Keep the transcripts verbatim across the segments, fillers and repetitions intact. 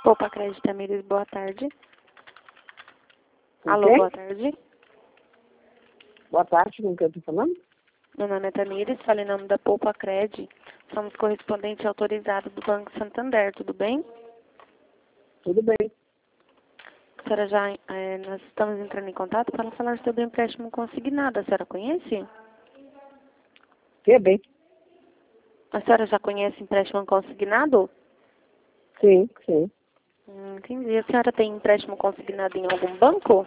Poupa Crédito Tamires, boa tarde. Com Alô, quem? boa tarde. Boa tarde, com quem eu tô falando? Meu nome é Tamires, falo em nome da Poupa Crédito. Somos correspondente autorizado do Banco Santander, tudo bem? Tudo bem. A senhora já, eh, nós estamos entrando em contato para falar sobre o empréstimo consignado. A senhora conhece? Que bem. A senhora já conhece empréstimo consignado? Sim, sim. Hum, entendi. A senhora tem empréstimo consignado em algum banco?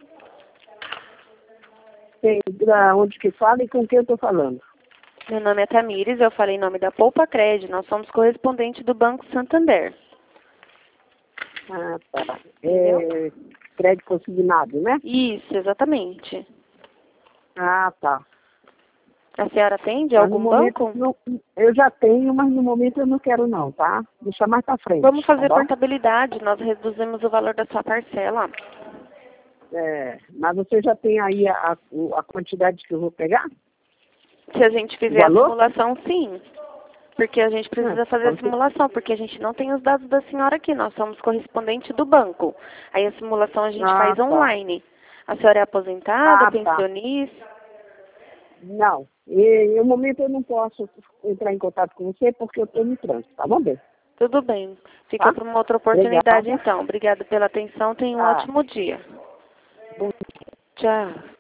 Tem, da onde que fala e com quem eu tô falando? Meu nome é Tamires, eu falei em nome da Poupa Crédito. Nós somos correspondente do Banco Santander. Ah, tá. Entendeu? É, crédito consignado, né? Isso, exatamente. Ah, tá. A senhora atende Mas no algum momento, banco? não, eu já tenho, mas no momento eu não quero não, tá? Deixa mais pra frente, Vamos tá fazer bom? portabilidade, nós reduzimos o valor da sua parcela. É, mas você já tem aí a, a, o- a quantidade que eu vou pegar? Se a gente O fizer a valor? simulação, sim. Porque a gente precisa Ah, fazer a então você- simulação, porque a gente não tem os dados da senhora aqui, nós somos correspondente do banco. Aí a simulação a gente ah, faz tá. online. A senhora é aposentada, Ah, tá. pensionista? Não. E, no momento eu não posso entrar em contato com você porque eu estou no trânsito, tá bom, bem? Tudo bem. Fica Tá? para uma outra oportunidade, Obrigada. então. Obrigada pela atenção, tenha um Tá. ótimo dia. Bom Tchau.